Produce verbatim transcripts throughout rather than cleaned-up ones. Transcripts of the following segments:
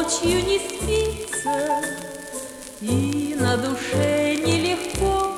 ночью не спится, и на душе нелегко.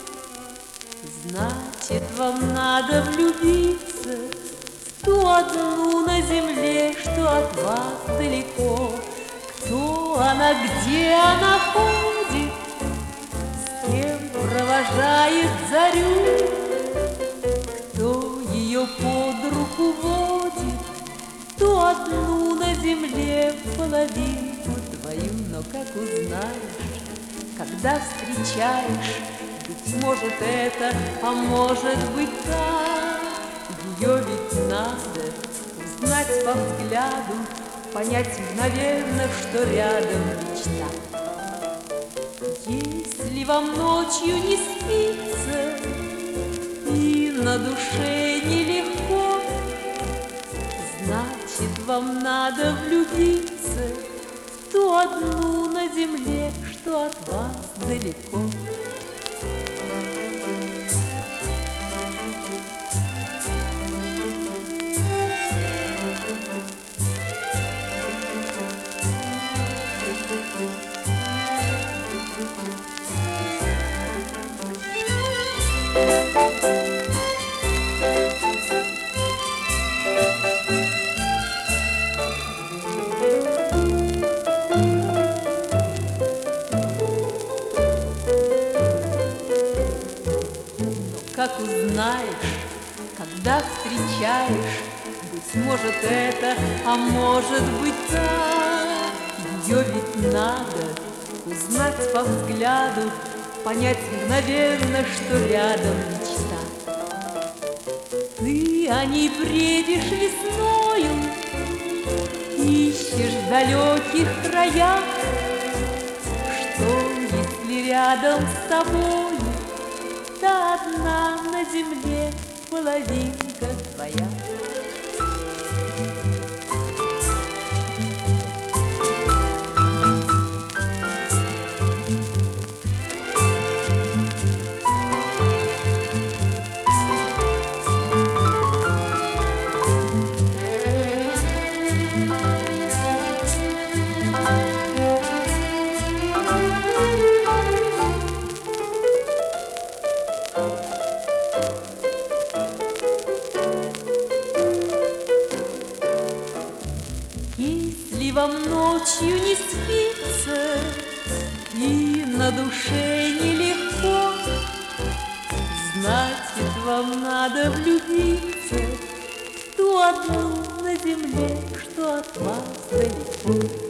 Значит, вам надо влюбиться в ту одну на земле, что от вас далеко. Кто она, где она ходит, с кем провожает зарю, кто ее под руку водит, ту одну на земле половинку твою. Но как узнаешь, когда встречаешь, быть может это, а может быть так. Ее ведь надо узнать по взгляду, понять мгновенно, что рядом мечта. Если вам ночью не спится и на душе нелегко, значит, вам надо влюбиться в ту одну на земле, что от вас далеко. Как узнаешь, когда встречаешь, быть может это, а может быть так. Ее ведь надо узнать по взгляду, понять мгновенно, что рядом мечта. Ты о ней бредишь весною, ищешь в далеких краях. Что, если рядом с тобой та одна на земле половинка твоя? Если вам ночью не спится и на душе нелегко, значит, вам надо влюбиться в ту одну на земле, что от вас далеко.